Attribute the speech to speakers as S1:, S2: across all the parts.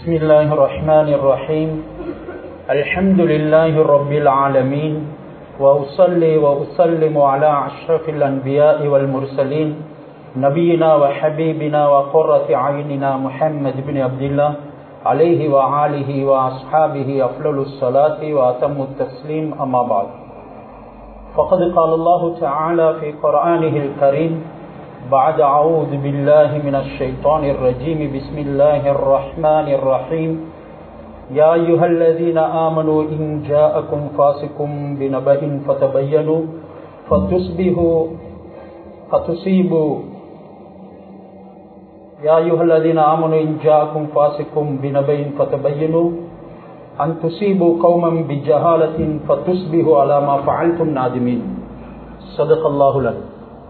S1: بسم الله الرحمن الرحيم الحمد لله رب العالمين وأصلي وأسلم على أشرف الأنبياء والمرسلين نبينا وحبيبنا وقرة عيننا محمد بن عبد الله عليه وآله وأصحابه أفضل الصلاة وأتم التسليم أما بعد فقد قال الله تعالى في قرآنه الكريم بعد أعوذ بالله من الشيطان الرجيم بسم الله الرحمن الرحيم يا أيها الذين آمنوا إن جاءكم فاسق بنبأ فتبينوا فتصيبوا يا أيها الذين آمنوا إن جاءكم فاسق بنبأ فتبينوا أن تصيبوا قوما بجهالة فتصبحوا على ما فعلتم نادمين صدق الله العظيم.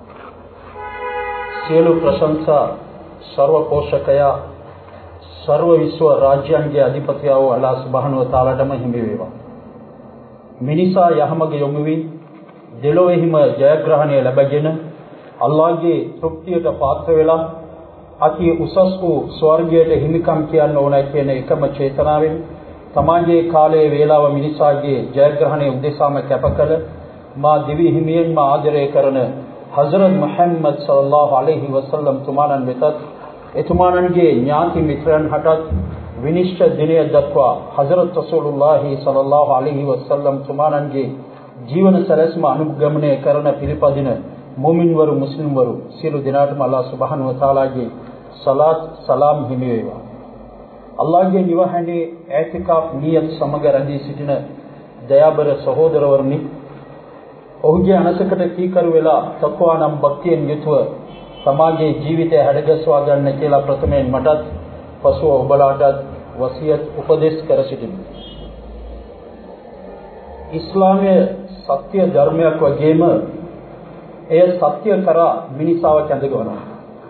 S1: ಸಿಯಲು ಪ್ರಶಂಸಾ ಸರ್ವ ಪೋಷಕಯ ಸರ್ವ ವಿಶ್ವ ರಾಜ್ಯಂಗೆ ಅಧಿಪತಿಯಾವು ಅಲ್ಲಾ ಸುಬ್ಹಾನಹು ವ ತಾಲಾಟම හිමි වේවා. මිනිසා යහමග යොමු වී දෙලොවෙහිම ජයග්‍රහණය ලැබගෙන අල්ලාහ්ගේ තෘප්තියට පාත්‍ර වෙලා අති උසස් වූ ස්වර්ගයට හිමිකම් කියන්න ඕනයි කියන එකම චේතනාවෙන් තමාගේ කාලයේ වේලාව මිනිසාගේ ජයග්‍රහණය උදෙසාම කැපකල මා දිවි හිමියෙන්ම ආදරය කරන हजरत मुहम्मद सल्लल्लाहु अलैहि वसल्लम तुमानन वेतත් එතුමාණන්ගේ ඥාති මිත්‍රයන් හටත් විනිශ්චය දිනය දක්වා හජරත් රසූලුල්ලාහි සල්ලල්ලාහු අලයිහි වසල්ලම් තුමාණන්ගේ ජීවන සැලැස්ම අනුගමනය කරන පිළිපදින මුමින්වරු මුස්ලිම්වරු සියලු දෙනාටම අල්ලාහ් සුබ්හානහු වතාලාගේ සලාත් සලාම් හිමි වේවා. අල්ලාහ්ගේ නිවහනේ ඒතිකාෆ් නියත් සමග රැඳී සිටින දයාබර සහෝදරවරුනි, ඔහුගේ අනසකට කීකරු වෙලා තක්වා නම් භක්තියෙන් යුතුව තමාගේ ජීවිතය හැඩගස්වා ගන්න කියලා ප්‍රථමයෙන් මටත් පසුව ඔබලාටත් වසියත් උපදෙස් කර සිටිමි. ඉස්ලාමයේ සත්‍ය ධර්මයක් වගේම එය සත්‍ය කරා මිනිසාව කැඳගවනවා.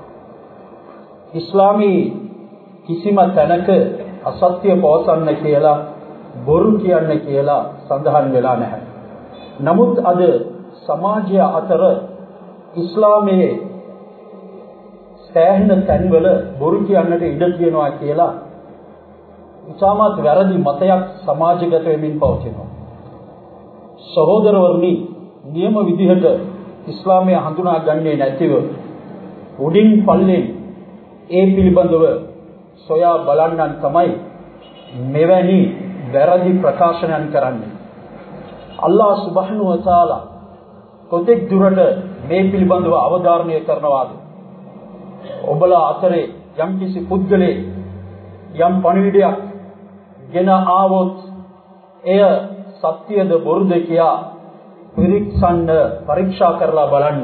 S1: ඉස්ලාමී කිසිම තැනක අසත්‍ය පවසන්න කියලා බොරු කියන්න කියලා සඳහන් වෙලා නැහැ. නමුත් අද සමාජය අතර ඉස්ලාමයේ සෑහෙන තැන්වල බොරු කියන්නට ඉඩ තියෙනවා කියලා ඉතාමත් වැරදි මතයක් සමාජගත වෙමින් පවතිනවා. සහෝදරවරුනි, නියම විදිහට ඉස්ලාමය හඳුනා ගන්නේ නැතිව උඩින් පල්ලෙන් ඒ පිළිබඳව සොයා බලන්නන් තමයි මෙවැනි වැරදි ප්‍රකාශනයන් කරන්නේ. අල්ලාහ් සුබ්හානහු වතාලා කොතෙක් දුරට මේ පිළිබඳව අවධාරණය කරනවාද? ඔබලා අතරේ යම්කිසි පුද්ගලෙක් යම් පණිවිඩයක් ගෙන ආවොත් එය සත්‍යද බොරුද කියා පරීක්ෂා කරලා බලන්න.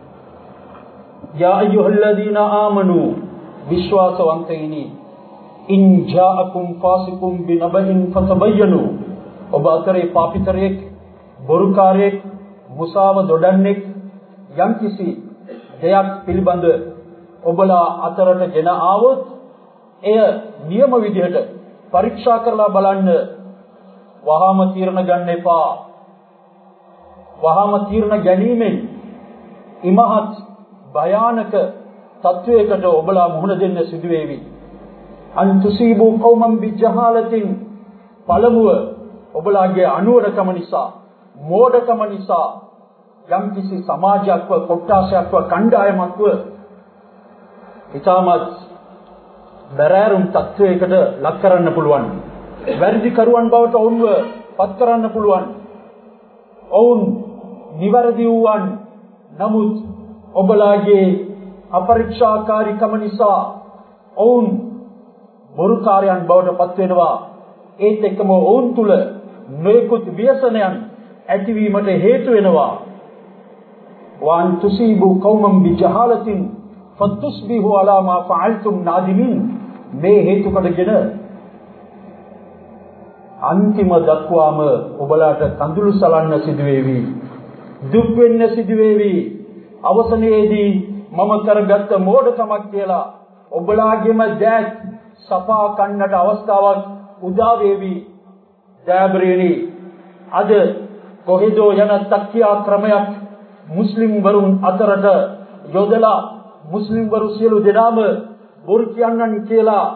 S1: යා අයියුහල්ලදීනා ආමනු විශ්වාසවන්තයිනි ඉන් ජාඅකුම් ෆාසිකුම් බිනබයින් ෆතබයනු. ඔබ අතරේ පාපිතරයෙක්, බොරුකාරයෙක්, මුසාව දොඩන්නෙක් යම්කිසි දෙයක් පිළිබඳ ඔබලා අතරට ගෙන ආවොත් එය නියම විදිහට පරීක්ෂා කරලා බලන්න. වහාම තීරණ ගන්න එපා. වහාම තීරණ ගැනීමෙන් ඉමහත් භයානක තත්වයකට ඔබලා මුහුණ දෙන්න සිදු වේවි. අන් තුසීබු කෞමම් බිජහාලතින්. පළමුව ඔබලාගේ අනුවරකම නිසා, මෝඩකම නිසා යම්කිසි සමාජයක්ව, කොට්ටාසයක්ව, කණ්ඩායමක්ව ඉතාමත් බැරෑරුම් තත්වයකට ලක් කරන්න පුළුවන්. වැරදි කරුවන් බවට ඔවුන්ව පත් කරන්න පුළුවන්. ඔවුන් නිවැරදි වූවන්, නමුත් ඔබලාගේ අපරීක්ෂාකාරීකම නිසා ඔවුන් බොරුකාරයන් බවට පත් වෙනවා. ඒත් එක්කම ඔවුන් තුල නොයෙකුත් ව්‍යසනයන් ඇතිවීමට හේතු වෙනවා. වාන් තුසීබු කෞමම් බිජහාලතින් ෆතුස්බිහු අලා මා ෆඅල්තුම් නාදිමින්. මේ හේතු කොටගෙන අන්තිම දක්වාම ඔබලාට කඳුළු සලන්න සිදු වේවි, දුක් වෙන්න සිදු වේවි. අවසනයේදී මම කරගත්ත මෝඩකමක් කියලා ඔබලාගේම දැත් සපා කන්නට අවස්ථාවක් උදා වේවි. දයාබරේනි, අද කොහෙදෝ යන තක්කියා ක්‍රමයක් මුස්ලිම් වරුන් අතරට යොදලා මුස්ලිම් වරු සියලු දෙනාම බොරු කියන්නන් කියලා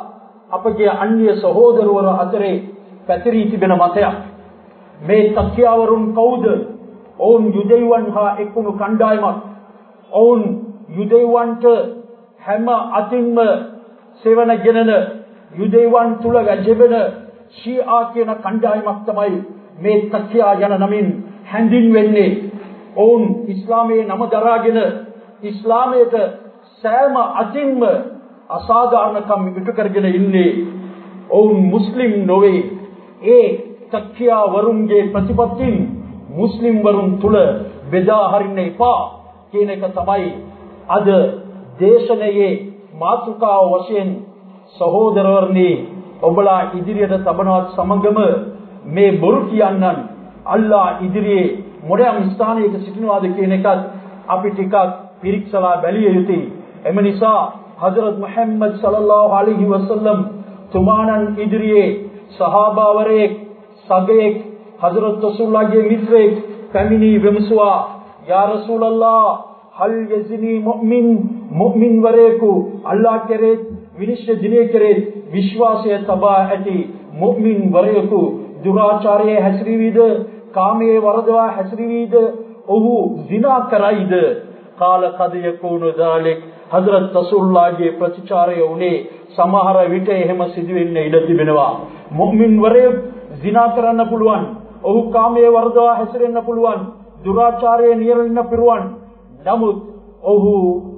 S1: අපගේ අන්‍ය සහෝදරවරු අතරේ පැතිරී තිබෙන මතයක්. මේ තක්කියාවරුන් කවුද? ඔවුන් යුදෙව්වන් හා එක්වුණු කණ්ඩායමක්. ඔවුන් යුදෙව්වන්ට හැම අතින්ම සෙවන ගෙනන, යුදෙව්වන් තුල වැජෙන ෂීආ කියන කණ්ඩායමක් තමයි මේ තක්කියා යන නමින් හැඳින්වෙන්නේ. ඔවුන් ඉස්ලාමයේ නම දරාගෙන ඉස්ලාමයට සෑම අතින්ම අසාධාරණකම් ඉටු කරගෙන ඉන්නේ. ඔවුන් මුස්ලිම් නොවේ. ඒ තක්කියා වරුන්ගේ ප්‍රතිපත්තින් මුස්ලිම් වරුන් තුල බෙදා හරින්න එපා කියන එක තමයි අද දේශනයේ මාතෘකාව වශයෙන් සහෝදරවරුනි ඔබලා ඉදිරියට තබනවත් සමගම මේ බොරු කියන්නන් අල්ලා ඉදිරියේ මොඩම් ස්ථානයක සිටිනවාද කියන එකත් අපි ටිකක් පිරික්සලා බැලිය යුතුයි. එම නිසා හදරත් මුහම්මද් සල්ලල්ලාහු අලයිහි වසල්ලම් තුමාණන් ඉදිරියේ සහාබාවරයෙක් සගයෙක් හදරත් රසූල්ලාහගේ මිත්‍රයෙක් පැමිණි විමසුවා, යා රසූලල්ලාහ හල් යසිනි මුමින් වරයෙකු අල්ලාහ් කෙරේ විනිශ්චය දිනේ කෙරේ විශ්වාසය තබා ඇති මුමින් වරයෙකු දුරාචාරයේ හැසිරෙවිද, කාමයේ වරදවා හැසිරෙවිද, ඔහු zina කරයිද? කාල කද යකුණු ذلك හදරත් රසූල්ලාහගේ ප්‍රතිචාරය උනේ සමහර විට එහෙම සිදු වෙන්න ඉඩ තිබෙනවා. මුමින් වරයෙක් zina කරන්න පුළුවන්, ඔහු කාමයේ වරදවා හැසිරෙන්න පුළුවන්, දුරාචාරයේ නියැලෙන්න පිරුවන්. නමුත් ඔහු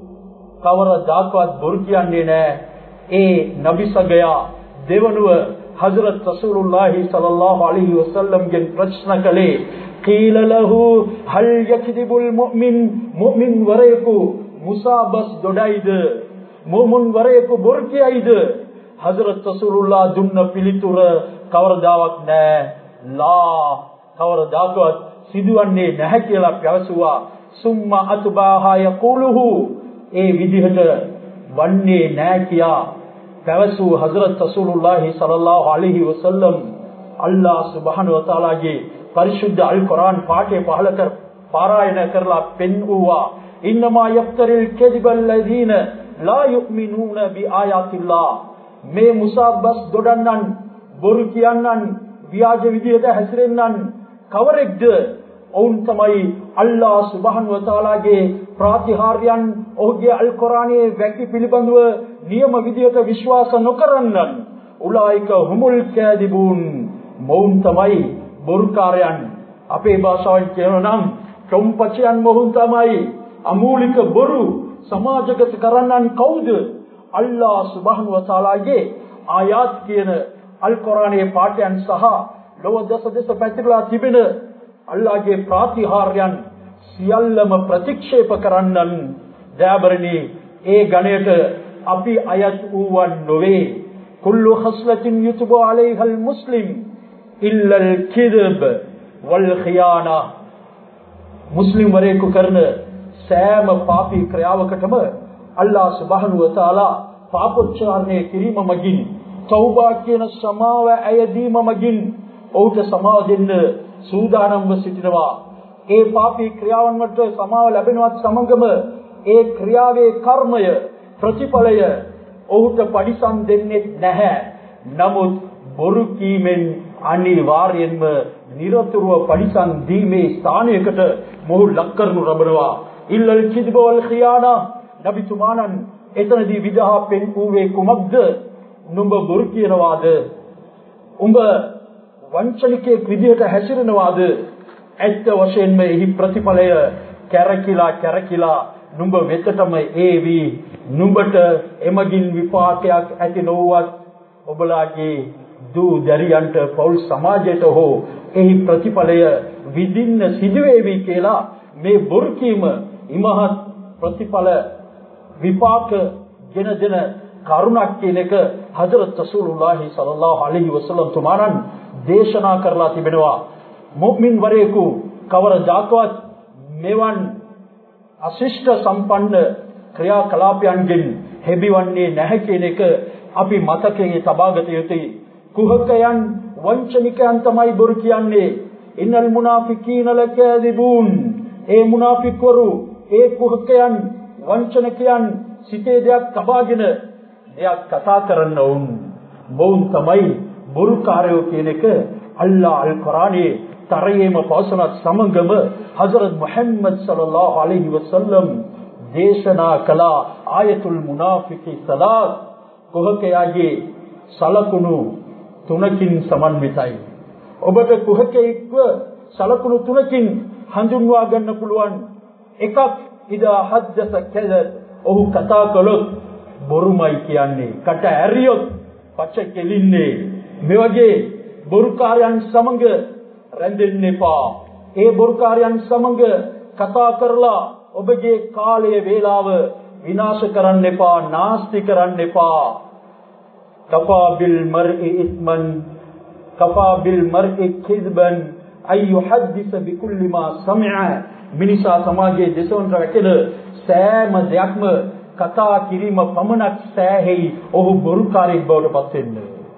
S1: කවරදාකවත් බොරු කියන්නේ නැහැ. ඒ නබි සගයා දෙවනුව හදරත් රසූලුල්ලාහි සල්ලල්ලාහු අලයිහි වසල්ලම් ගෙන් ප්‍රශ්න කළේ, قيل له هل يكذب المؤمن මුමින් වරයෙකු මුසාබස් දොඩයිද, මුමුන් වරයෙකු බොරු කියයිද? හදරත් රසූලුල්ලාහ දුන්න පිළිතුර කවරදාවත් නැහැ. ලා කවරදාකවත් සිදුවන්නේ නැහැ කියලා පැවසුවා. සුම්මා අත්බාහා යකූලුහු ඒ විදිහට වන්නේ නැහැ කියා පැවසූ හදරත් රසූලුල්ලාහි සල්ලල්ලාහු අලයිහි වසල්ලම් අල්ලාහ් සුබ්හානහු වතාලාගේ පරිශුද්ධ අල් කුර්ආන් පාඨය පහල කර පාරායන කරලා පෙන්වුවා. ඉන්නමා යෆ්තරිල් කදිබල් ලදීන ලා යුමිනූන බිආයාතිල්ලාහ්. මේ මුසාබස් දොඩන්නන්, බොරු කියන්නන්, ව්‍යාජ විදියට හැසිරෙන්නන් කවරෙක්ද? ඔවුන් තමයි අල්ලාහ් සුබ්හානහු වතාලාගේ ප්‍රාතිහාර්යයන්, ඔහුගේ අල් කුර්ආනයේ වැකි පිළිබඳව නියම විදියට විශ්වාස නොකරන්නන්. උලායික හුමුල් කාදිබුන්. මොවුන් තමයි බොරුකාරයන්. අපේ භාෂාවෙන් කියනවා නම් කොම්පචයන් මොහුන් තමයි. අමූලික බොරු සමාජගත කරන්නන් කවුද? අල්ලාහ් සුබ්හානහු වතාලාගේ ආයාත් කියන අල් කුර්ආනයේ පාඨයන් සහ ලෝක දස පැතිරලා තිබෙන අල්ලාහගේ ප්‍රාතිහාර්යයන් සියල්ලම ප්‍රතික්ෂේප කරන්නන්. දයාබරණි, ඒ ගණයට අපි අයත් වූවන් නොවේ. කුල්ලු khස්ලතින් යුතුබු අලයිහල් මුස්ලිම් ඉල්ලල් කිදබ් වල් ඛියානා. මුස්ලිම් වරයෙකු කරන සෑම පාපී ක්‍රියාවකටම අල්ලාහ් සුබ්හානහු වතාලා පාපෝච්චාරණය කිරීම මගින්, තෞබා කියන සමාව ඇයදීම මගින් ඔහුට සමාව දෙන්න සූදානම්ව සිටිනවා. ඒ පාපී ක්‍රියාවන් වලට සමාව ලැබෙනවත් සමගම ඒ ක්‍රියාවේ කර්මය, ප්‍රතිඵලය ඔහුට පරිසම් දෙන්නේ නැහැ. නමුත් බොරු කීමෙන් අනිවාර්යෙන්ම නිරතුරුව පරිසම් දීමේ ස්ථානයකට මොහු ලක් කරනු ලබනවා. ඉල්ලල් කිද්බ වල් ඛියානා. නබිතුමාණන් එතනදී විදහා පෙන්වුවේ කුමක්ද? නුඹ බොරු කියනවාද? උඹ වංචනිකයෙක් විදිහට හැසිරෙනවාද? ඇත්ත වශයෙන්ම එහි ප්‍රතිඵලය කැරකිලා නුඹ වෙතටම ඒවි. නුඹට එමගින් විපාකයක් ඇති නොවුවත් ඔබලාගේ දූ දැරියන්ට, පෞල් සමාජයට හෝ එහි ප්‍රතිඵලය විඳින්න සිදුවේවි කියලා මේ බොරු කීම ඉමහත් ප්‍රතිඵල විපාක ගෙන දෙන කරුණක් කියන එක හදරත් රසූලුල්ලාහි සල්ලල්ලාහු අලයිහි වසල්ලම් තුමාණන් දේශනා කරලා තිබෙනවා. මුමින් වරයෙකු කවරදාකවත් මෙවන් අශිෂ්ට සම්පන්න ක්‍රියාකලාපයන්ගෙන් හෙබිවන්නේ නැහැ කියන එක අපි මතකයේ තබාගත යුතුයි. කුහකයන්, වංචනිකයන් තමයි බොරු කියන්නේ. ඉන්නල් මුනාෆිකීන ලකාදිබූන්. ඒ මුනාෆික්වරු, ඒ කුහකයන්, වංචනිකයන් සිතේ දෙයක් තබාගෙන දෙයක් කතා කරන්න වුන්. මොවුන් තමයි බොරුකාරයෝ කියන එක අල්ලාහ් අල් කුර්ආනයේ තරයේම පවසනත් සමගම හසරත් මුහම්මද් සල්ලල්ලාහු අලයිහි වසල්ලම් දේශනා කළ ආයතුල් මුනාෆිකී සලාත් කුහකයාගේ සලකුණු තුනකින් සමන්විතයි. ඔබට කුහකෙක්ව සලකුණු තුනකින් හඳුන්වා ගන්න පුළුවන්. එකක් ඉදා හද්දස කැදබ්, ඔහු කතා කළොත් බොරුමයි කියන්නේ. කට ඇරියොත් පච කෙලින්නේ. මේ වගේ බොරුකාරයන් සමග රැඳෙන්න එපා. ඒ බොරුකාරයන් සමග කතා කරලා ඔබගේ කාලය වේලාව විනාශ කරන්න එපා, නාස්ති කරන්න එපා. කෆා බිල් මර්ഇ ඉස්මන් කෆා බිල් මර්ഇ කිස්බන් අය යුහද්දිස බිකුල්ලි මා සමි'a. මිනිසා සමාජයේ දෙසොන්ට රැකෙන සෑම දෙයක්ම කතා කිරීම පමණක් සෑහෙයි ඔහු බොරුකාරයෙක් බවට පත් වෙන්න.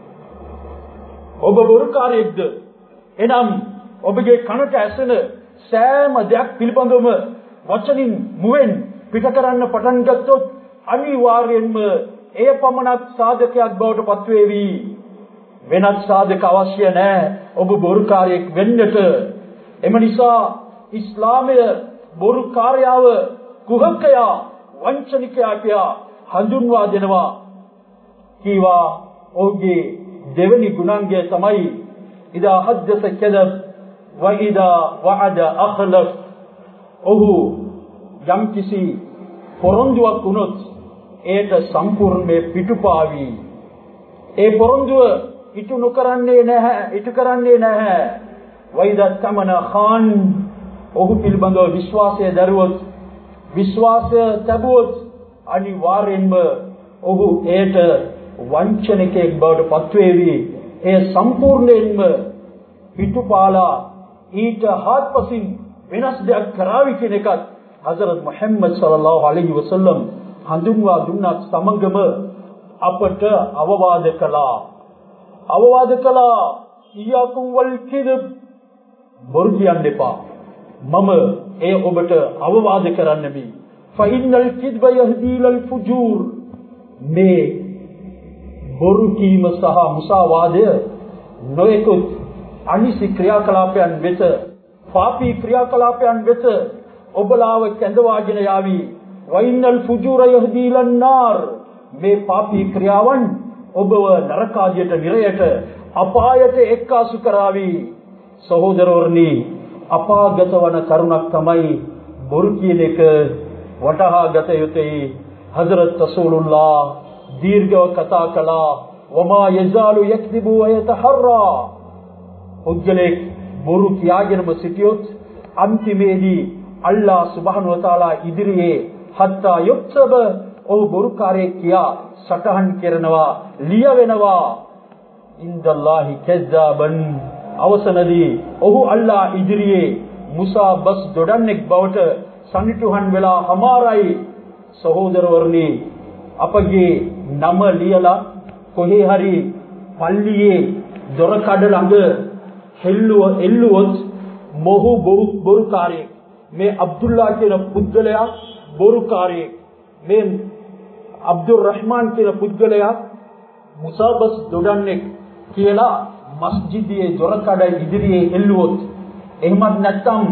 S1: ඔබ බොරුකාරයෙක්ද? එනම් ඔබගේ කනට ඇසෙන සෑම දෙයක් පිළිබඳවම වචනින් මුවෙන් පිට කරන්න පටන් ගත්තොත් අනිවාර්යයෙන්ම එය පමණක් සාධකයක් බවට පත් වේවි. වෙනත් සාධක අවශ්‍ය නැහැ ඔබ බොරුකාරයෙක් වෙන්නට. එම නිසා ඉස්ලාමය බොරුකාරයව කුහකයා, වංචනිකයා කියා හඳුන්වා දෙනවා. කීවා ඔහුගේ දෙවෙනි ගුණාංගය තමයි ඉදා හද්දස කදබ් වයිදා වඅද අඛලෆ්. ඔහු යම් කිසි පොරොන්දුවක් වුණොත් ඒට සම්පූර්ණ පිටුපාවි. ඒ පොරොන්දුව ඉටු කරන්නේ නැහැ. වයිදා තමන ખાન, ඔහු පිළිබඳව විශ්වාසය දරුවොත්, විශ්වාසය තැබුවොත් අනිවාර්යෙන්ම ඔහු ඒට වංචනිකයෙක් බවට පත්වේවි. ඒ සම්පූර්ණයෙන්ම පිටුපාලා ඊට හත්පසින් වෙනස් දෙයක් කරાવી කියන එකත් හසරත් මුහම්මද් සල්ලල්ලාහු අලයිහි වසල්ලම් හඳුන්වා දුන්නත් සමගම අපට අවවාද කළා. ඊයාකුම් වල් කිذب, බොරු කියන්න එපා. මම එය ඔබට අවවාද කරන්නෙමි. ෆයින්නල් කිذب යහදී ලල් ෆුජූර්. මේ බොරු කීම සහ මුසාවාදය නොයෙකුත් අනිසි ක්‍රියාකලාපයන් වෙත, පාපී ක්‍රියාකලාපයන් වෙත ඔබලාව කැඳවාගෙන යාවි. වයින්නල් ෆුජූර යහදී ලන් නාර්. මේ පාපී ක්‍රියාවන් ඔබව නරකාදියට, නිරයට, අපායට එක්කාසු කරાવી. සහෝදරවරුනි, අපාගත වන කරුණක් තමයි බොරු කියන එක වටහා ගත යුතුයි. හදරත් රසූලුල්ලාහ දීර්ඝව කතා කළා. වමා යසාලු යක්දිබු වයතහරා. උජ්ජලෙක් බොරු කියාගෙනම සිටියොත් අන්තිමේදී අල්ලාහ් සුබ්හානහු වතාලා ඉදිරියේ හත්තා යුක්තබ, ඔහු බොරුකාරයෙක් කියා සටහන් කරනවා, ලියවෙනවා. ඉන්දල්ලාහි කැස්සාබන්. අවසනදී ඔහු අල්ලාහ් ඉදිරියේ මුසාබස් දොඩන්නෙක් බවට සනිටුහන් වෙලා හමාරයි. සහෝදරවරුනි, අපගේ නම ලියලා කොහේ හරි පල්ලියේ දොර කඩ ළඟ එල්ලුවොත් මොහු බොරුකාරයෙක්. මේ අබ්දුල්ලා කියන පුද්ගලයා බොරුකාරයෙක්. මේ අබ්දුල් රහ්මාන් කියන පුද්ගලයා මුසාබස් දොඩන්නෙක් කියලා මස්ජිදයේ දොර කඩ ඉදිරියේ එල්ලුවොත්, එහෙමත් නැත්නම්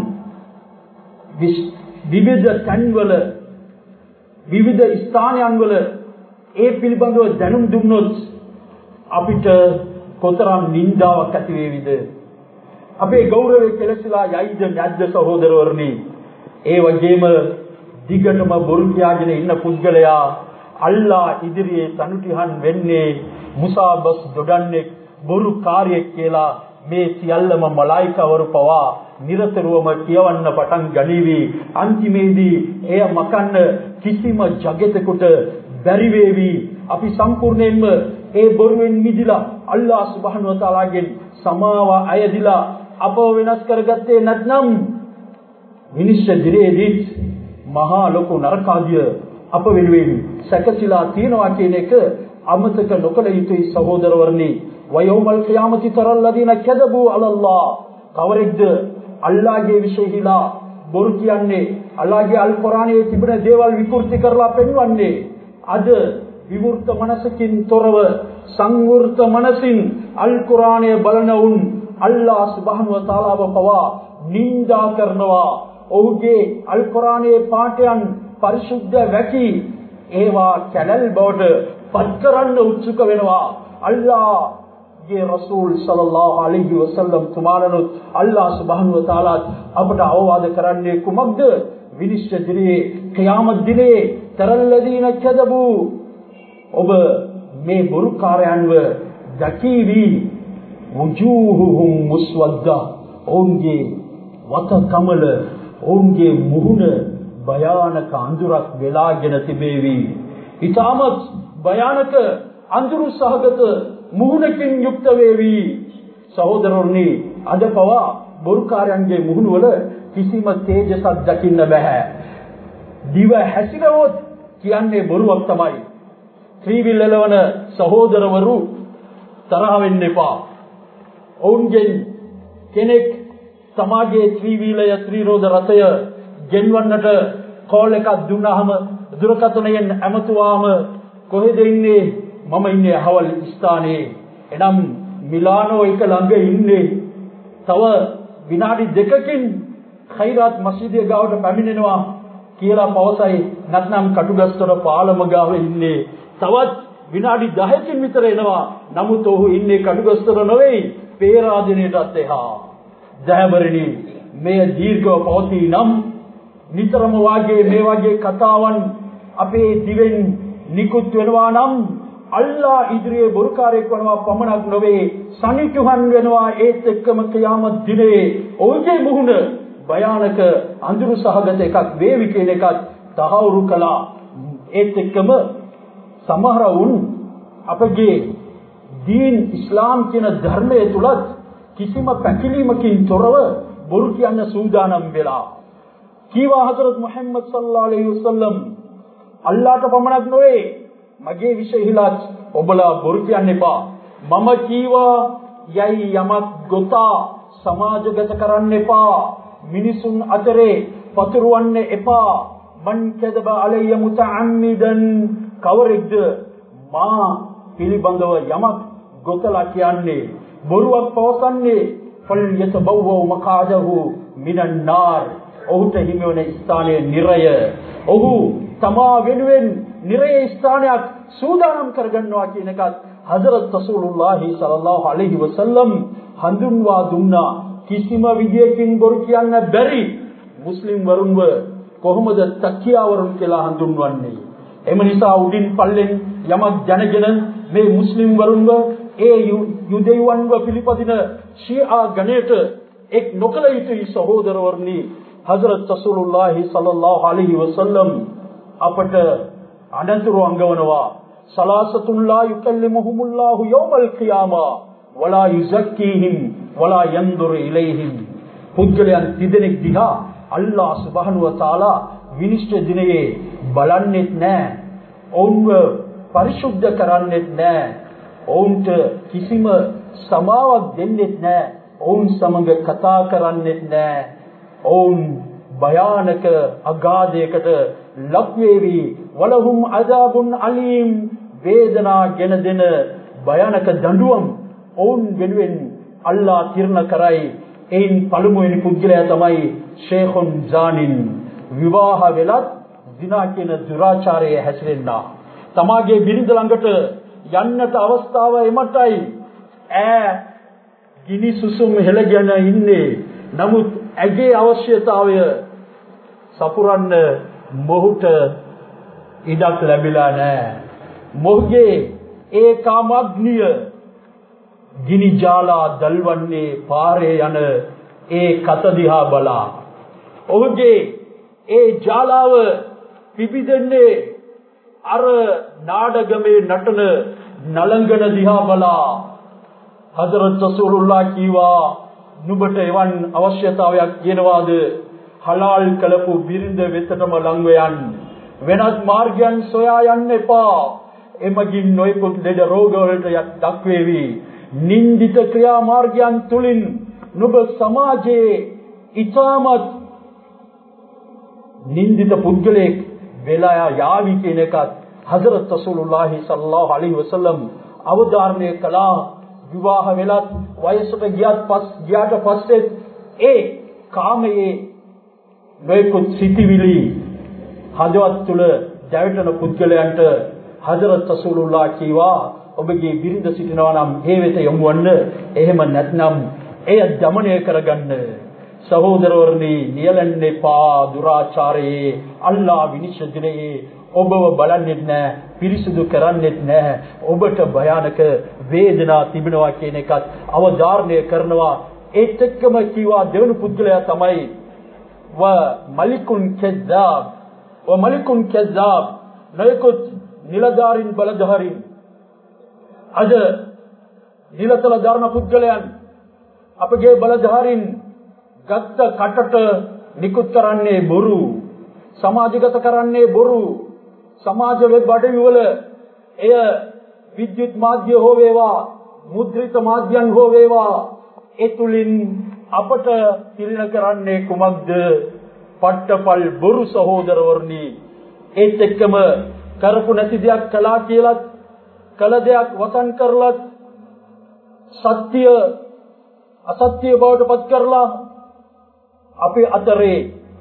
S1: විවිධ තන්වල, විවිධ ස්ථානයන් වල ඒ පිළිබඳව දැනුම් දුන්නොත් අපිට කොතරම් නින්දාවක් ඇති වේවිද? අපේ ගෞරවය කෙලසිලා යයිද නැද්ද සහෝදරවරුනි? ඒ වගේම දිගටම බොරු කියාගෙන ඉන්න පුද්ගලයා අල්ලාහ් ඉදිරියේ සනුටිහන් වෙන්නේ මුසාබස් දොඩන්නෙක්, බොරු කාර්යයක් කියලා මේ සියල්ලම මලායිකවරු පවා නිරතුරුවම කියවන්න පටන් ගනීවි. අන්තිමේදී එය මකන්න කිසිම ජගතෙකුට බැරි වේවි. අපි සම්පූර්ණයෙන්ම ඒ බොරුවෙන් මිදිලා අල්ලාහ් සුබ්හානහු වතාලාගෙන් සමාව අයදිලා අපව වෙනස් කරගත්තේ නැත්නම් මිනිස්සු දිරේදී මහා ලොකු නරකාදිය අප වෙනුවෙන් සැකසීලා තියනවා කියන එක අමතක නොකළ යුතුයි සහෝදරවරුනි. වයෝමල් ඛියාමති තරල් ලදීන කදබු අලල්ලාහ්. කවරෙක්ද අල්ලාහ්ගේ විශේෂීලා බොරු කියන්නේ, අල්ලාහ්ගේ අල් කුර්ආනයේ තිබෙන දේවල් විකෘති කරලා පෙන්වන්නේ? අද විවෘත මනසකින් තොරව සංවෘත මනසින් අල් කුර්ආනය බලන උන් අල්ලාහ් සුබ්හානහු වතාලාව පවා නින්දා කරනවා. ඔහුගේ අල් කුර්ආනයේ පාඨයන් පරිශුද්ධ වැකි ඒවා කැලල් බවට පත් කරන්න උත්සුක වෙනවා. අල්ලාහ්ගේ රසූල් සල්ලල්ලාහු අලයිහි වසල්ලම් තුමාණනුත් අල්ලාහ් සුබ්හානහු වතාලා අපට අවවාද කරන්නේ කුමක්ද? විනිශ්චය දිනේ ඛියාමත් දිනේ තරල්ලදීන කදබු ඔබ මේ බොරුකාරයන්ව දකීවි වුජූහුහුම් මුස්වද්දා ඔවුන්ගේ වත කමල ඔවුන්ගේ මුහුණ භයානක අඳුරක් වෙලාගෙන තිබේවි. ඊටමත් භයානක අඳුරු සහගත මුහුණකින් යුක්ත වේවි. සහෝදරවරුනි, අද පවා බොරුකාරයන්ගේ මුහුණ වල කිසිම තේජසක් දකින්න බෑ. දිව හැසිරවොත් කියන්නේ බොරුවක් තමයි. ත්‍රිවිල් එළවන සහෝදරවරු තරහ වෙන්න එපා. ඔවුන්ගෙන් කෙනෙක් සමාජයේ ත්‍රිවිලය ත්‍රිරෝධ රථය ගෙන්වන්නට කෝල් එකක් දුන්නාම දුරකථනයෙන් ඇමතුවාම කොහෙද ඉන්නේ? මම ඉන්නේ අහවල් ස්ථානයේ. එනම් මිලානෝ එක ළඟ ඉන්නේ. තව විනාඩි 2කින් ඛෛරාත් මස්ජිදේ ගාවට පැමිණෙනවා කියලා පවසයි. නැත්නම් කටුගස්තර පාලම ගාව ඉන්නේ. තවත් විනාඩි 10කින් විතර එනවා. නමුත් ඔහු ඉන්නේ කටුගස්තර නෙවෙයි, පේරාදෙනියටත් එහා. දහවරණි, මේ දීර්ඝව පවතී නම් නිතරම වාගේ මේ වගේ කතාවන් අපේ දිවෙන් නිකුත් වෙනවා නම් අල්ලාහ් ඉදිරියේ බොරුකාරයෙක් වනවා පමණක් නොවේ, සනිටුහන් වෙනවා. ඒත් එක්කම ඛියාමත් දිනේ ඔහුගේ මුහුණ භයානක අඳුරු සහගත එකක් වේවි කියන එකත් තහවුරු කළා. ඒත් එක්කම සමහර වුන් අපගේ දීන් ඉස්ලාම් කියන ධර්මයේ තුලත් කිසිම පැකිලීමකින් තොරව බොරු කියන්න සූදානම් වෙලා කීවා හදරත් මුහම්මද් සල්ලල්ලාහු අලයිහි වසල්ලම් අල්ලාහට පමණක් නොවේ මගේ විශේෂිලාත් ඔබලා බොරු කියන්න එපා. මම කීවා යයි යමක් ගොතා සමාජගත කරන්න එපා. මිනිසුන් අතරේ පතුරවන්න එපා. මන් කදබ අලයිය මුතඅම්මිදන්, කවරෙක්ද මා පිළිබඳව යමක් ගොතලා කියන්නේ බොරුවක් පවසන්නේ ෆල්යතබව්ව මකාදහු මිනන් නාර්, ඔහුට හිමි වන ස්ථානයේ නිරය. ඔහු තමා වෙනුවෙන් නිරයේ ස්ථානයක් සූදානම් කරගන්නවා කියන එකත් හදරත් රසූලුල්ලාහි සල්ලල්ලාහු අලයිහි වසල්ලම් හඳුන්වා දුන්නා. කිසිම විදියකින් බොරු කියන්න බැරි මුස්ලිම් වරුන්ව කොහොමද තකියාවරුන් කියලා හඳුන්වන්නේ? එම නිසා උඩින් පල්ලෙන් යමක් ජනගෙන මේ මුස්ලිම් වරුන්ව ඒ යුදෙව්වන්ව පිළිපදින ශීආ ගණයට එක් නොකල යුතුයි. සහෝදරවරුනි, හදරත් රසූලුල්ලාහි සල්ලල්ලාහු අලයිහි වසල්ලම් අපට අනතුරු අංගවනවා. සලාසතුල්ලා යුකල්ලිමුහුමුල්ලාහු යෞමල් ඛියාමා වලා යුසක්කීහිම් වලා යන්දුරු ඉලයිහිම්. පුද්ගලයන් තිදෙනෙක් දිහා අල්ලාහ් සුබ්හානහු වතාලා විනිශ්චය දිනයේ බලන්නෙත් නැහැ. ඔවුන්ව පරිශුද්ධ කරන්නෙත් නැහැ. ඔවුන්ට කිසිම සමාවක් දෙන්නෙත් නැහැ. ඔවුන් සමග කතා කරන්නෙත් නැහැ. ඔවුන් භයානක අගාධයකට ලක් වේවි. වලහුම් අදාබුන් අලීම්, වේදනා ගෙන දෙන භයානක දඬුවම් ඔවුන් වෙනුවෙන් අල්ලාහ් තිරණ කරයි. එයින් පළමුවෙනි පුද්ගලයා තමයි ෂේඛුන් ජානින්, විවාහ වෙලත් දිනා කියන දුරාචාරයේ හැසිරෙන්නා. තමාගේ බිරිඳ ළඟට යන්නට අවස්ථාව එමටයි. ගිනි සුසුම් හෙළගෙන ඉන්නේ. නමුත් ඇගේ අවශ්‍යතාවය සපුරන්න මොහුට ඉඩක් ලැබිලා නැහැ. මොහුගේ ඒ කාමග්නිය ගිනි ජාලා දල්වන්නේ පාරේ යන ඒ කත දිහා බලා. ඔහුගේ ඒ ජාලාව පිබිදෙන්නේ අර නාඩගමේ නටන නලංගන දිහා බලා. හදරත් රසූලුල්ලාහ කීවා, නුඹට එවන් අවශ්‍යතාවයක් කියනවාද? හලාල් කළපු බිරිඳ වෙතටම ලංව යන්න. වෙනත් මාර්ගයන් සොයා යන්න එපා. එමගින් නොයෙකුත් ලෙඩ රෝග වලට දක්වේවි. නින්දිත ක්‍රියා මාර්ගයන් තුලින් නුඹ සමාජයේ ඉතාමත් නින්දිත පුද්ගලෙක් වෙලා යාවි කියන එකත් හදරත් රසූලුල්ලාහි සල්ලල්ලාහු අලයිහි වසල්ලම් අවධාරණය කළා. විවාහ වෙලත් වයසට ගියාට පස්සේ ඒ කාමයේ නොයෙකුත් සිටිවිලි හදවත් තුළ දැවටන පුද්ගලයන්ට හදරත් රසූලුල්ලාහ කීවා ඔබගේ බිරිඳ සිටිනවා නම් ඒ වෙත යොමු වන්න. එහෙම නැත්නම් එය දමනය කරගන්න. සහෝදරවරුනි, නියැලෙන්න එපා දුරාචාරයේ. අල්ලාහ් විනිශ්චය දිනේ ඔබව බලන්නේ නැහැ, පිරිසිදු කරන්නේ නැහැ. ඔබට භයානක වේදනා තිබෙනවා කියන එකත් අවධාරණය කරනවා. ඒත් එක්කම කීවා දෙවන පුද්ගලයා තමයි මලිකුන් කෙද්දාබ් නොයෙකුත් නිලධාරීන් බලධාරීන්. අද නිලතල ධර්ම පුද්ගලයන් අපගේ බලධාරීන් ගත්ත කටට නිකුත් කරන්නේ බොරු, සමාජගත කරන්නේ බොරු. සමාජ වෙබ් අඩවිවල එය විද්‍යුත් මාධ්‍ය හෝ වේවා, මුද්‍රිත මාධ්‍යයන් හෝ වේවා, ඒ තුලින් අපට තිරණ කරන්නේ කුමක්ද? පට්ටපල් බොරු සහෝදරවරුනි. ඒත් එක්කම කරපු නැති දෙයක් කළා කියලත්, කළ දෙයක් වසන් කරලත්, සත්‍ය අසත්‍ය බවට පත් කරලා අපි අතරේ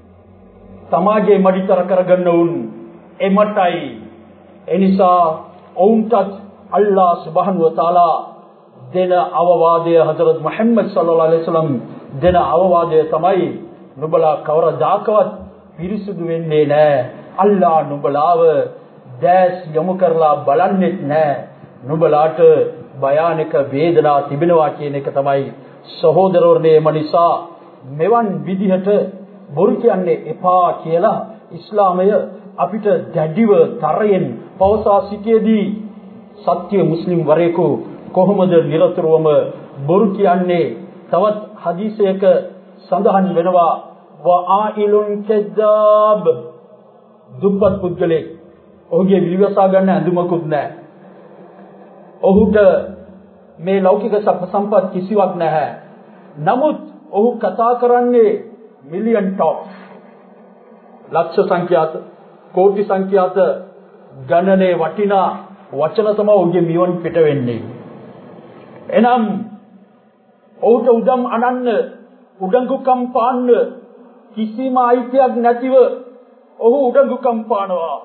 S1: සමාජයේ මඩිතර කරගන්න උන් එමටයි. එනිසා ඔවුන්ටත් අල්ලාහ් සුබ්හානහු වතාලා දෙන අවවාදය, හදරත් මුහම්මද් සල්ලල්ලාහු අලයිහි වසල්ලම් දෙන අවවාදය තමයි නුඹලා කවරදාකවත් පිරිසුදු වෙන්නේ නැහැ. අල්ලාහ් නුඹලාව දැස් යොමු කරලා බලන්නෙත් නැහැ. නුඹලාට භයානක වේදනා තිබෙනවා කියන එක තමයි සහෝදරවරුනි. මනිසා මෙවන් විදිහට බොරු කියන්නේ එපා කියලා ඉස්ලාමය අපිට දැඩිව තරයෙන් පවසා සිටියේදී සත්‍ය මුස්ලිම් වරේකු කොහොමද නිරතුරුවම බොරු කියන්නේ? තවත් හදීසයක සඳහන් වෙනවා වආයිලුන් කෙද්දාබ්, දුප්පත් පුද්ගලෙක්, ඔහුගේ විලිවසා ගන්න ඇඳුමකුත් නැහැ, ඔහුට මේ ලෞකික සම්පත් කිසිවක් නැහැ. නමුත් ඔහු කතා කරන්නේ මිලියන් ටොප්, ලක්ෂ සංඛ්‍යාත, කෝටි සංඛ්‍යාත ගණනේ වටිනා වචන තමයි ඔහුගේ මියොන් පිට වෙන්නේ. එනම් ඔහුට උදම් අනන්න, උඩඟුකම් පාන්න කිසිම අයිතියක් නැතිව ඔහු උඩඟුකම් පානවා.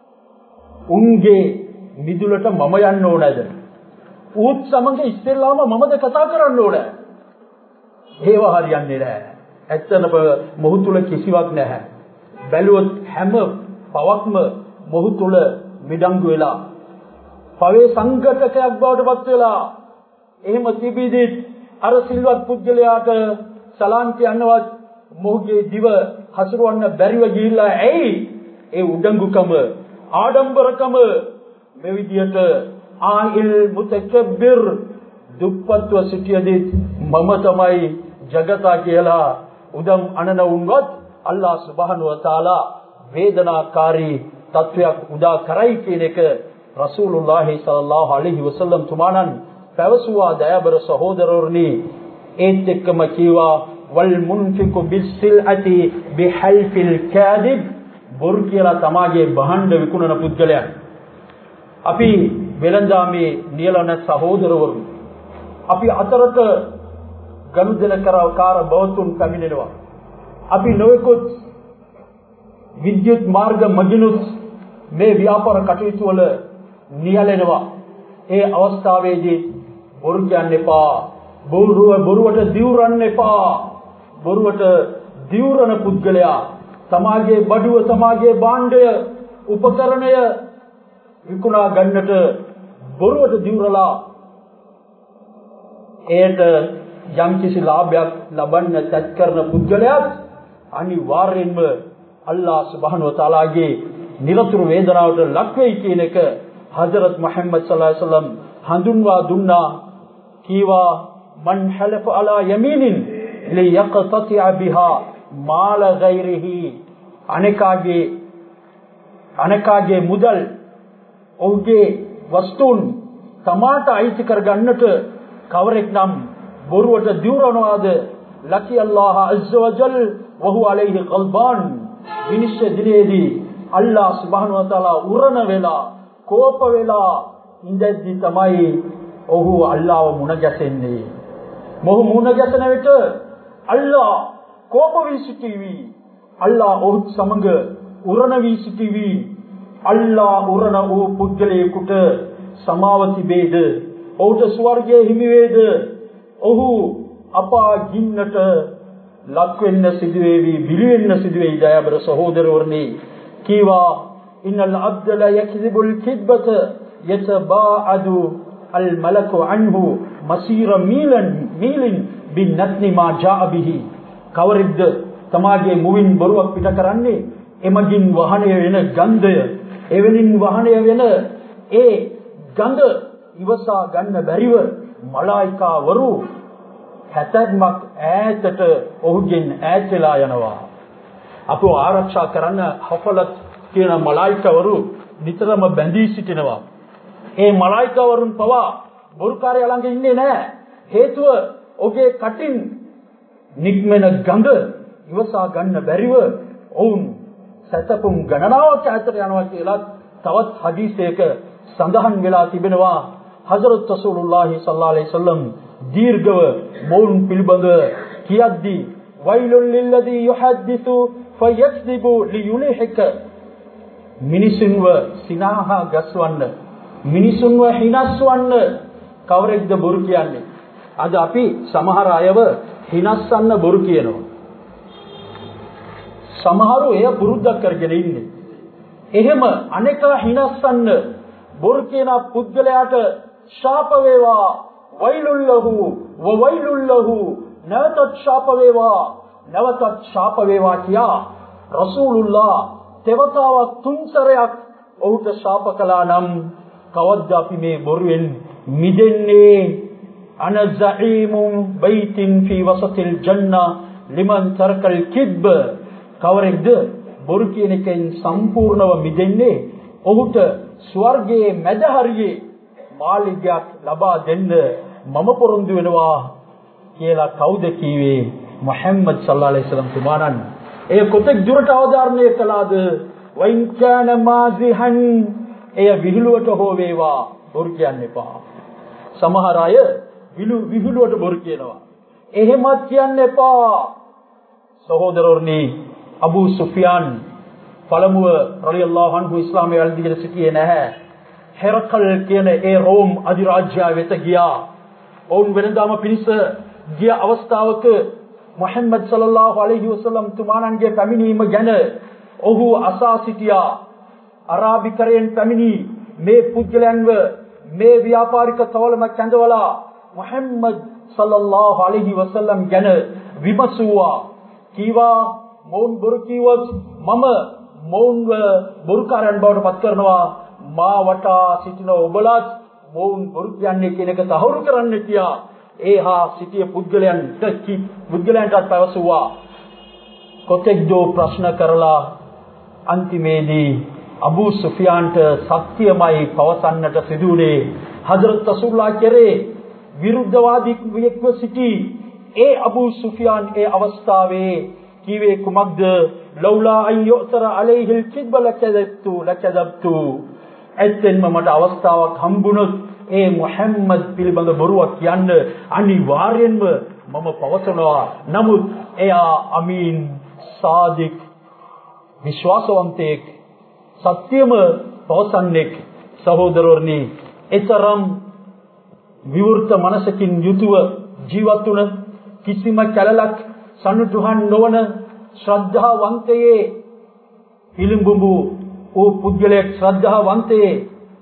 S1: උන්ගේ මිදුලට මම යන්න ඕනද? ඌත් සමග ඉස්සෙල්ලාම මමද කතා කරන්න ඕන? ඒව හරියන්නේ නැහැ. ඇත්තම මොහු තුල කිසිවක් නැහැ. බැලුවොත් හැම පවක්ම මොහු තුල මිඩංගු වෙලා පවේ සංඝටකයක් බවට පත් වෙලා. එහෙම තිබීදිත් අර සිල්වත් පුද්ගලයාට සලාම් කියනවත් මොහුගේ දිව හසුරවන්න බැරිව ගිහිල්ලා. ඇයි? ඒ උඩඟුකම, ආඩම්බරකම. මේ විදියට ආයිල් මුතකබ්බිර්, දුප්පත්ව සිටියදී මම තමයි ජගතා කියලා උදම් අනන වුණත් අල්ලාහ් සුබ්හානහු වතාලා වේදනාකාරී තත්වයක් උදා කරයි කියන එක රසූලුල්ලාහ් සල්ලල්ලාහු අලයිහි වසල්ලම් තුමාණන් පැවසුවා. දයාබර සහෝදරවරුනි, ඒත් එක්කම කීවා වල් මුන්ෆිකු බිස්සිල්අති බිහල්ෆිල් කාදිබ්, බොරු කියලා තමාගේ භාණ්ඩ විකුණන පුද්ගලයන්. අපි වෙලඳාමේ නියලන සහෝදරවරු, අපි අතරට ගනුදෙනු කරවකාර බවතුන් පැමිණෙනවා. අපි නොයෙකුත් විද්‍යුත් මාර්ග මගිනුත් මේ ව්‍යාපාර කටයුතු වල නියැලෙනවා. ඒ අවස්ථාවේදී බොරු කියන්න එපා, බොරුවට දිවුරන්න එපා. බොරුවට දිවුරන පුද්ගලයා තමාගේ බඩුව, තමාගේ භාණ්ඩය, උපකරණය විකුණා ගන්නට බොරුවට දිවුරලා ඒට යම්කිසි ලාභයක් ලබන්න තත් කරන පුද්ගලයාත් අනිවාර්යෙන්ම අල්ලාහ් සුබ්හානහු වතාලාගේ නිරතුරු වේදනාවට ලක් වෙයි කියන එක හදරත් මුහම්මද් සල්ලල්ලාහු අලයිහි වසල්ලම් හඳුන්වා දුන්නා. කීවා මන් හලෆ අලා යමීනින් ලියක්තති'a බිහා මාල ගෛරිහි, අනකාගේ මුදල්, ඔහුගේ වස්තුන් තමාට අයිති කර ගන්නට කවරෙක් නම් බොරුවට දිවුරනවාද? ලකි අල්ලාහ අස්ස වජල් වහු අලයිහි ගල්බාන්. විනිශ්චය දිනේදී අල්ලාහ් සුබ්හානහු වතාලා උරණ වෙලා, කෝප වෙලා, ඉඳද්දි තමයි ඔහු අල්ලාහව මුණ ගැසෙන්නේ. මොහු මුණ ගැසෙන විට අල්ලාහ කෝප වී සිටීවි. අල්ලාහ ඔහු සමග උරණ වී සිටීවි. අල්ලාහ උරණ වූ පුද්ගලයෙකුට සමාව තිබේද? ඔහුට ස්වර්ගයේ හිමි වේද? ඔහු අපා ගින්නට ලක් වෙන්න සිදුවේවි, බිලි වෙන්න සිදුවේවි. දයාබර සහෝදරවරුනි, කීවා ඉන්නල් අබ්දල යක්සිබුල් කිද්බත යතබාඅදු අල් මලකු අන්හු මසීර මීලින් බින්නත්නි මා ජා බිහි. කවරෙක්ද තමාගේ මුවින් බොරුවක් පිට කරන්නේ? එමගින් වහණය වෙන ගන්ධය, එවලින් වහණය වෙන ඒ ගඳ ඉවසා ගන්න බැරිව මලායිකාවරු හැතැම්මක් ඈතට ඔහුගෙන් ඈත් වෙලා යනවා. අපව ආරක්ෂා කරන්න හෆලත් කියන මලායිකාවරු නිතරම බැඳී සිටිනවා. ඒ මලායිකාවරුන් පවා බොරුකාරය ළඟ ඉන්නේ නැහැ. හේතුව ඔහුගේ කටින් නික්මෙන ගඳ ඉවසා ගන්න බැරිව ඔවුන් සතපුම් ගණනාවක් ඈතට යනවා කියලා තවත් හදීසයක සඳහන් වෙලා තිබෙනවා. හසරත් රසූලුල්ලාහි සල්ලල්ලාහු අලයිහි වසල්ලම් දීර්ඝව මොවුන් පිළිබඳ කියද්දී වයිලුල් ලිල්ලදී යුහද්දිසු ෆයක්දිබු ලියුලිහික, මිනිසුන්ව සිනාහ ගස්වන්න, මිනිසුන්ව හිනස්වන්න කවරෙක්ද බොරු කියන්නේ? අද අපි සමහර අයව හිනස්සන්න බොරු කියනවා. සමහරු එය පුරුද්දක් කරගෙන ඉන්නේ. එහෙම අනේකා හිනස්සන්න බොරු කියන පුද්ගලයාට ශාප වේවා, වයිලුල් ලහු වයිලුල් ලහු, නැවතත් ශාප වේවා, නැවතත් ශාප වේවා කියා රසූලුල්ලාහ තෙවතාවක් තුන්සරයක් ඔහුට ශාප කළා නම් කවද්ද අපි මේ බොරුවෙන් මිදෙන්නේ? අන සഈමුම් බයිතින් ෆී වසතිල් ජන්නා ලිමන් තර්කල් කිබ්බ. කවරෙක්ද බොරු කියන එකෙන් සම්පූර්ණව මිදෙන්නේ? ඔහුට ස්වර්ගයේ මැද හරියේ මාලිගයක් ලබා දෙන්න මම පොරොන්දු වෙනවා කියලා කවුද කීවේ? මුහම්මද් සල්ලල්ලාහු අලයිහි වසල්ලම් තුමාණන්. එය කොතෙක් දුරට අවධාරණය කළාද? වයින් කාන මාසිහන්, එය විහිළුවට හෝ වේවා බොරු කියන්න එපා. සමහර අය විහිළුවට බොරු කියනවා. එහෙමත් කියන්න එපා. සහෝදරවරුනි, අබූ සුෆියාන් පළමුව රලියල්ලාහු අන්හු ඉස්ලාමයේ වැළඳගෙන සිටියේ නැහැ. හෙරකල් කියන ඒ රෝම් අධිරාජ්‍යය වෙත ගියා. ඔවුන් වෙනදාම පිරිස ගිය අවස්ථාවක මුහම්මද් සල්ලල්ලාහු අලයිහි වසල්ලම් තුමාණන්ගේ පැමිණීම ගැන ඔහු අසා සිටියා. අරාබිකරයෙන් පැමිණි මේ පුද්ගලයන්ව මේ ව්‍යාපාරික තවලම කැඳවලා මුහම්මද් සල්ලල්ලාහු අලයිහි වසල්ලම් ගැන විමසුවා. කීවා මොවුන් බොරු කිව්වොත් මම මොවුන්ව බොරුකාරයන් බවට පත් කරනවා. මා වටා සිටින ඔබලාත් මොවුන් බොරු කියන්නේ කියන එක තහවුරු කරන්න කියා ඒහා සිටිය පුද්ගලයන්ටත් පැවසුවා. කොතෙක් දෝ ප්‍රශ්න කරලා අන්තිමේදී අබූ සුෆියාන්ට සත්‍යමයි පවසන්නට සිදුුනේ. හදරත් රසූලුල්ලාහ කෙරේ විරුද්ධවාදීෙක්ව සිටි ඒ අබූ සුෆියාන් ඒ අවස්ථාවේ කීවේ කුමක්ද? ලෞලා අන් යුතර අලයිහිල් කිද්බ ලකදබ්තු. ඇත්තෙන්ම මට අවස්ථාවක් හම්බුනොත් ඒ මුහම්මද් පිළිබඳ බොරුවක් කියන්න අනිවාර්යෙන්ම මම පවසනවා. නමුත් එයා අමීන්, සාදික්, විශ්වාසවන්තයෙක්, සත්‍යම පවසන්නෙක්. සහෝදරවරුනි, එතරම් විවෘත මනසකින් යුතුව ජීවත් වුණ, කිසිම කැලලක් සනුදුහන් නොවන ශ්‍රද්ධාවන්තයේ පිළිඹුඹු ඕ පුද්ගලයෙක්, ශ්‍රද්ධාවන්තයේ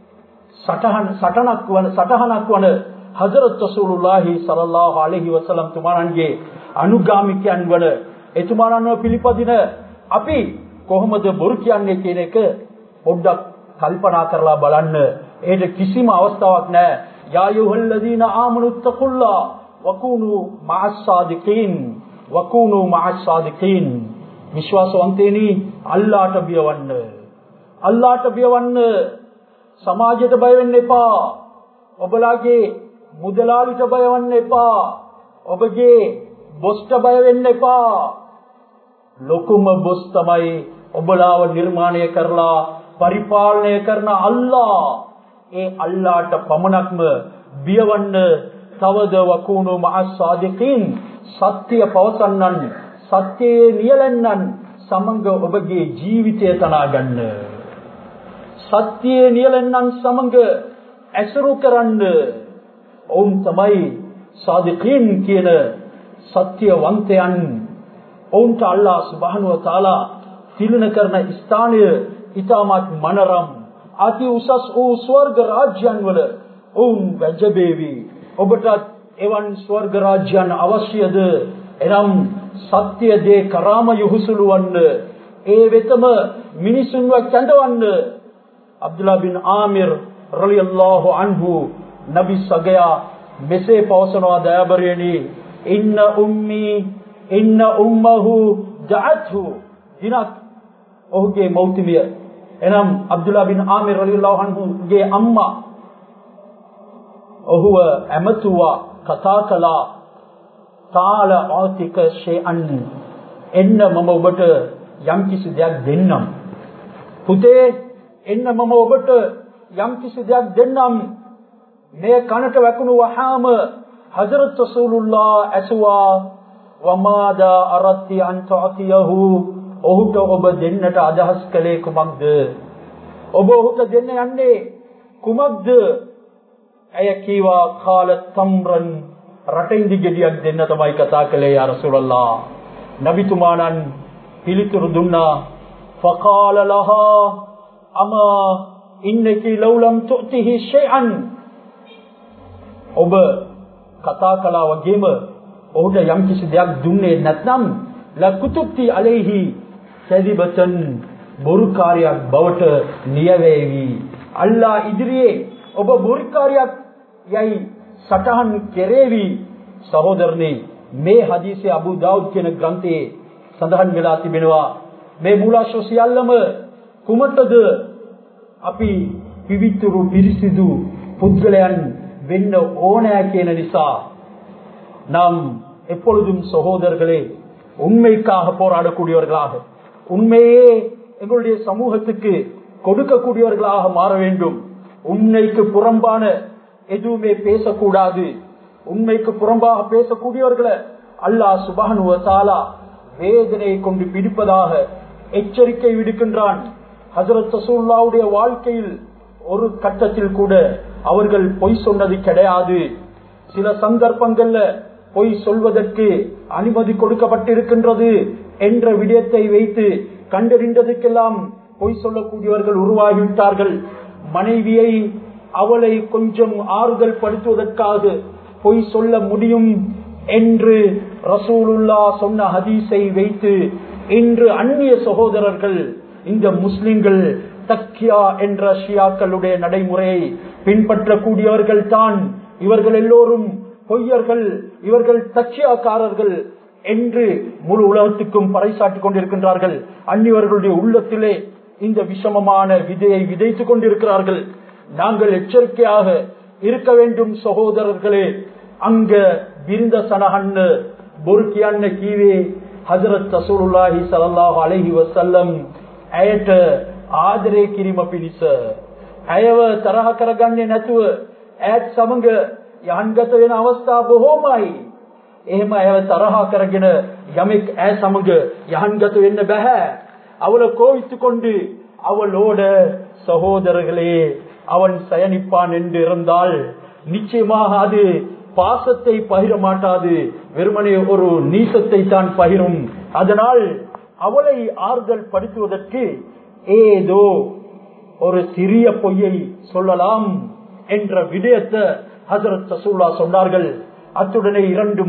S1: සටහනක් වන හදරත් රසූලුල්ලාහි සල්ලල්ලාහු අලයිහි වසල්ලම් තුමාණන්ගේ අනුගාමිකයන් වන එතුමාණන්ව පිළිපදින අපි කොහොමද බොරු කියන්නේ කියන එක පොඩ්ඩක් කල්පනා කරලා බලන්න. ඒකට කිසිම අවස්ථාවක් නැහැ. යා අයුහල්ලදීන ආමනුත්තකුල්ලා වකුනු මඅස් සාදිකීන්, වකුනු මඅස් සාදිකීන්. විශ්වාසවන්තයනි, අල්ලාහට බියවන්න, අල්ලාහට බියවන්න. සමාජයට බය වෙන්න එපා. ඔබලාගේ මුදලාලිට බය වෙන්න එපා. ඔබගේ බොස්ට බය වෙන්න එපා. ලොකුම බොස් තමයි ඔබලාව නිර්මාණය කරලා පරිපාලනය කරන අල්ලාහ්. ඒ අල්ලාහට පමණක්ම බියවන්න. තවද වකුණු මഅස් සාදිකීන් සත්‍ය පවසන්නන් සත්‍යයේ නියැලෙන්නන් සමග ඔබගේ ජීවිතය තනා ගන්න. සත්‍යයේ නියැලෙන්නන් සමග ඇසුරු කරන්න. ඔවුන් තමයි සාදිකීන් කියන සත්‍යවන්තයන්. ඔවුන්ට අල්ලාහ් සුබ්හානහු වතාලා තිලන කරන ස්ථානය ඉතාමත් මනරම් අති උසස් වූ ස්වර්ග රාජ්‍යයන් වල ඔවුන් වැජබේවි. ඔබට එවන් ස්වර්ග රාජ්‍යයන් අවශ්‍යද? එනම් සත්‍ය දේ කරාම යහුසුලු වන්න, ඒ වෙතම මිනිසුන්ව කැඳවන්න. අබ්දුල්ලාහ් බින් ආමිර් රලියල්ලාහු අන්හු නබි සගයා මෙසේ පවසනවා දයාබරයනි, ඉන්න උම්මහු ජඅත්හු. දිනක් ඔහුගේ මෞතිමිය එනම් අබ්දුල්ලාහ් බින් ආමිර් රලියල්ලාහු අන්හුගේ අම්මා ඔහුව ඇමතුවා, කතා කළා. තාල ආතික ෂේඅන්, එන්න මම ඔබට යම් කිසි දෙයක් දෙන්නම්. පුතේ එන්න මම ඔබට යම් කිසි දෙයක් දෙන්නම්. මේ කනට වැකුණු වහාම හසරත් රසූලුල්ලාහ ඇසුවා, වමාදා අරති අන් තුඅතියහු. ඔහුට ඔබ දෙන්නට අදහස් කළේ කුමක්ද? ඔබ ඔහුට දෙන්න යන්නේ කුමක්ද? ඇය කීවා කාල තම්රන්, රටින්දි ගෙඩියක් දෙන්න තමයි කතා කළේ යා රසූලල්ලාහ. නබිතුමාණන් පිළිතුරු දුන්නා, ෆකාල ලහා අමා ඉන්නකි ලව්ලම් තුතිහි ෂයිअන්. ඔබ කතා කළා වගේම ඔහුට යම් කිසි දෙයක් දුන්නේ නැත්නම් ලකුතුක්ති අලයිහි සදිබතන්, බොරුකාරයක් බවට නියැවේවි. අල්ලාහ් ඉදිරියේ ඔබ බොරුකාරයක් යයි සටහන් කෙරේවි. සහෝදරනි, මේ හදීසේ අබු දාවුද් කියන ග්‍රන්ථයේ සඳහන් වෙලා තිබෙනවා. මේ මූලාශ්‍ර සියල්ලම කුමටද? අපි පිවිතුරු පිරිසිදු පුද්ගලයන් වෙන්න ඕනෑ කියන නිසා. நாம் எப்பொழுதும் சகோதரர்களே உண்மைக்காக போராடக்கூடியவர்களாக, உண்மையே எங்களுடைய சமூகத்துக்கு கொடுக்கக்கூடியவர்களாக மாற வேண்டும். உண்மைக்கு புறம்பான எதுவுமே பேசக்கூடாது. உண்மைக்கு புறம்பாக பேசக்கூடியவர்களை அல்லாஹ் சுப்ஹானஹு வ தஆலா வேதனை கொண்டு பிடிப்பதாக எச்சரிக்கை விடுக்கின்றான். ஹஜ்ரத் ரசூலுல்லாஹ்வுடைய வாழ்க்கையில் ஒரு கட்டத்தில் கூட அவர்கள் பொய் சொன்னது கிடையாது. சில சந்தர்ப்பங்கள்ல பொய் சொல்வதற்கு அனுமதி கொடுக்கப்பட்டிருக்கின்றது என்ற விடயத்தை வைத்து கண்டறிந்ததுக்கெல்லாம் பொய் சொல்லக்கூடியவர்கள் உருவாகிவிட்டார்கள். மனைவியை அவளை கொஞ்சம் ஆறுதல் படுத்துவதற்காக பொய் சொல்ல முடியும் என்று ரசூலுல்லாஹ் சொன்ன ஹதீஸை வைத்து இன்று அந்நிய சகோதரர்கள், இந்த முஸ்லிம்கள் தக்கியா என்ற ஷியாக்களுடைய நடைமுறையை பின்பற்றக்கூடியவர்கள் தான். இவர்கள் எல்லோரும் பொய்யர்கள், இவர்கள் தக்கியாக்காரர்கள் என்று முழு உலகத்துக்கும் பறைசாட்டிக் கொண்டிருக்கின்றார்கள். அந்நியவர்களுடைய உள்ளத்திலே இந்த விஷமமான விதையை விதைத்துக் கொண்டிருக்கிறார்கள். நாங்கள் எச்சரிக்கையாக இருக்க வேண்டும் சகோதரர்களே. අංග බිරිඳ සනහන්න බොරු කියන්න කීවේ හදරත් රසූලුල්ලාහි සල්ලල්ලාහු අලයිහි වසල්ලම් ඇයට ආදරය කිරීම පිණිස, ඇයව තරහ කරගන්නේ නැතුව ඈත් සමග යහන්ගත වෙන අවස්ථා බොහෝමයි. එහෙම ඇයව තරහ කරගෙන යමෙක් ඈ සමග යහන්ගත වෙන්න බෑ. அவளை கோவித்து கொண்டு அவளோட சகோதரர்களே அவன் சயனிப்பான் என்று இருந்தால் நிச்சயமாக அது பாசத்தை பகிர மாட்டாது, வெறுமனே ஒரு நீசத்தை தான் பகிரும். அதனால் அவளை ஆறுதல் படுத்துவதற்கு ஏதோ ஒரு சிறிய பொய்யை சொல்லலாம் என்ற விடயத்தை ஹஜ்ரத் ரசூலுல்லாஹ் சொன்னார்கள். அத்துடனே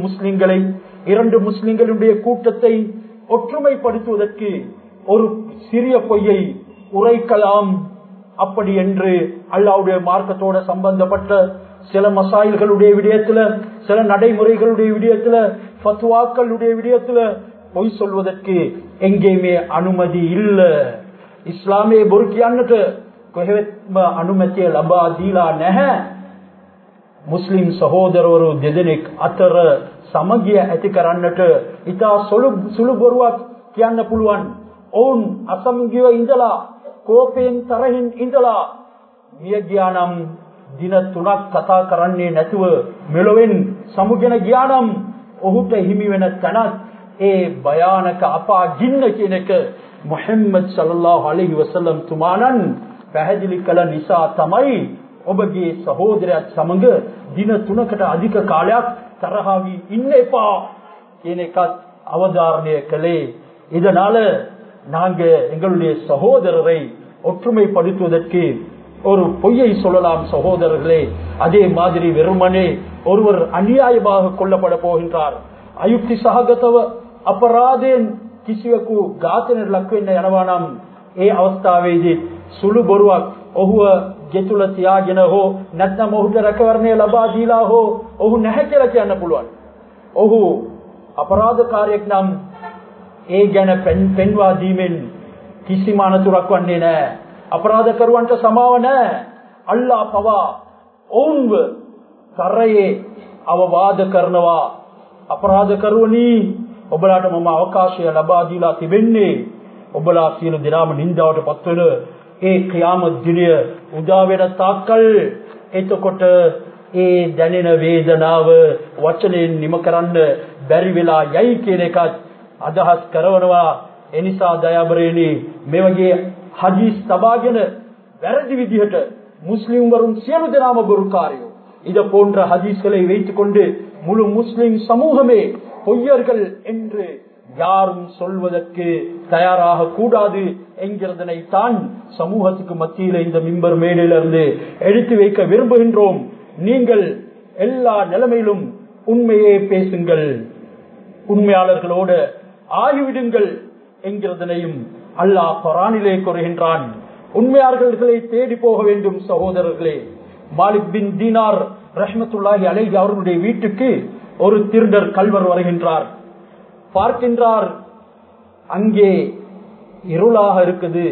S1: இரண்டு முஸ்லிம்களுடைய கூட்டத்தை ஒற்றுமைப்படுத்துவதற்கு ஒரு சிறிய பொய்யை உரைக்கலாம். அப்படி என்று அல்லாஹ்வுடைய மார்க்கத்தோட சம்பந்தப்பட்ட சில மசாயில்களுடைய விடயத்துல, சில நடைமுறைகளுடைய விடயத்துல, ஃபத்வாக்களுடைய விடயத்துல பொய் சொல்வதற்கு எங்கேயுமே அனுமதி இல்ல. ඉස්ලාමයේ බොරු කියන්නට කොහෙත්ම අනුමැතිය ලබා දීලා නැහැ. මුස්ලිම් සහෝදරවරු දෙදෙනෙක් අතර සමගිය ඇති කරන්නට ඉතා සුළු බොරුවක් කියන්න පුළුවන්. ඔවුන් අසමගිව ඉඳලා, කෝපයෙන් තරහින් ඉඳලා මියගියානම් දින 3ක් කතා කරන්නේ නැතුව මෙලොවෙන් සමුගෙන ගියානම් ඔහුට හිමි වෙන තැනත් ඒ භයානක අපා ගින්න කියන එක මුහම්මද් සල්ලල්ලාහු අලයිහි වසල්ලම් තුමාණන් පැහැදිලි කළ නිසා තමයි ඔබගේ සහෝදරයත් සමග දින 3කට අධික කාලයක් තරහා වී ඉන්න එපා කියන එකත් அவதாரணය කළේ. இதனால நாங்க எங்களுடைய சகோதரரை ஒற்றுமைப்படுத்துவதற்கு ஒரு பொய்யை சொல்லலாம் சகோதரர்களே. அதே மாதிரி வெறுமனே ஒருவர் அநியாயமாக கொல்லப்பட போகின்றார், අයුක්ති සහගතව අපරාධයෙන් කිසිවෙකු ඝාතනයට ලක් වෙන්න යනවා නම් ඒ අවස්ථාවේදී සුළු බොරුවක් ඔහුව ගෙතුල තියාගෙන හෝ නැත්නම් ඔහුට රැකවරණය ලබා දීලා හෝ ඔහු නැහැ කියලා කියන්න පුළුවන්. ඔහු අපරාධකාරයෙක් නම් ඒ ගැන පෙන්වා දීමෙන් කිසිම අනතුරක් වන්නේ නැහැ. අපරාධකරුවන්ට සමාව නැහැ. අල්ලාහ් පවා ඔවුන්ව කරයේ අවවාද කරනවා. අපරාධකරුවනි, ඔබලාට මම අවකාශය ලබා දීලා තිබෙන්නේ ඔබලා සියලු දෙනාම නින්දාවට පත්වන ඒ ඛියාමත් දිනය උදා වෙන තාක්කල්. එතකොට ඒ දැනෙන වේදනාව වචනෙන් නිම කරන්න බැරි වෙලා යයි කියන එකත් අදහස් කරනවා. එනිසා දයාබරේනි, මේ වගේ හදීස් තබාගෙන වැරදි විදිහට முஸ்லிம் வரும் සියලු දෙනාම බොරුකාරයෝ. இது போன்ற ஹதீஸ்களை வைத்துக் கொண்டு முழு முஸ்லிம் சமூகமே பொய்யர்கள் என்று யாரும் சொல்வதற்கு தயாராக கூடாது என்கிறதனை தான் சமூகத்துக்கு மத்தியில் இந்த மிம்பர் மேடையிலிருந்து எடுத்து வைக்க விரும்புகின்றோம். நீங்கள் எல்லா நிலைமையிலும் உண்மையே பேசுங்கள், உண்மையாளர்களோடு ஆகிவிடுங்கள் என்கிறதனையும் அல்லாஹ் குர்ஆனிலே கூறுகின்றான். உண்மையாளர்களை தேடி போக வேண்டும் சகோதரர்களே. மாலிக் பின் தீனார் ரஹ்மத்துல்லாஹி அலைஹி அவர்களுடைய வீட்டுக்கு ஒரு திருடர் கல்வர் வருகின்றார். பார்க்கின்றார், அங்கே இருளாக இருக்குது,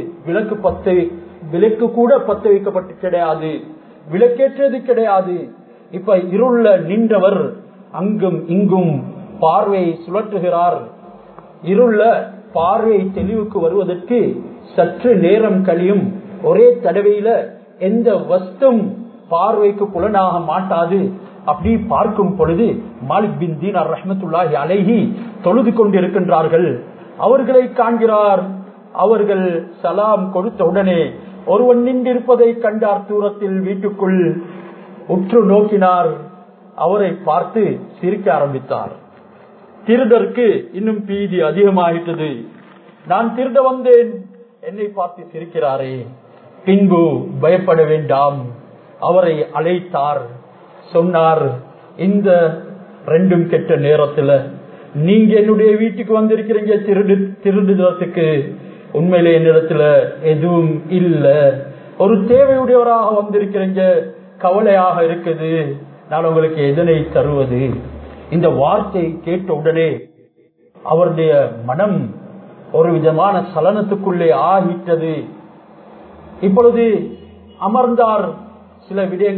S1: விளக்கு கூட பத்த வைக்கப்பட்டு கிடையாது, விளக்கேற்றது கிடையாது. இப்ப இருள நின்றவர் அங்கும் இங்கும் பார்வையை சுழற்றுகிறார். இருள பார்வை தெளிவுக்கு வருவதற்கு சற்று நேரம் கழியும். ஒரே தடவையில எந்த வஸ்தும் பார்வைக்கு புலனாக மாட்டாது. அப்படி பார்க்கும் பொழுது மாலிக் பின் தீனார் ரஹ்மத்துல்லாஹி அலைஹி தொழுது கொண்டிருக்கின்றார்கள். அவர்களை காண்கிறார். அவர்கள் சலாம் கொடுத்த உடனே ஒருவன் நின்றிருப்பதை கண்டார். தூரத்தில் வீட்டுக்குள் உற்று நோக்கினார். அவரை பார்த்து சிரிக்க ஆரம்பித்தார். திருடருக்கு இன்னும் பீதி அதிகமாகிட்டது. நான் திருட வந்தேன், என்னை பார்த்து சிரிக்கிறாரே. பின்பு பயப்பட வேண்டாம், அவரை அழைத்தார். சொன்னார், இந்த ரெண்டும் கெட்ட நேரத்துல நீங்க என்னுடைய வீட்டுக்கு வந்திருக்கிறீங்க திருடுறதுக்கு. உண்மையிலே என்னிடத்துல எதுவும் இல்ல, ஒரு தேவையுடையவராக வந்திருக்கிறீங்க, கவலையாக இருக்குது, நான் உங்களுக்கு எதனை தருவது? இந்த வார்த்தை கேட்ட உடனே அவருடைய மனம் ஒரு விதமான சலனத்துக்குள்ளே ஆகிட்டது. இப்பொழுது அமர்ந்தார். சில விடயங்கள்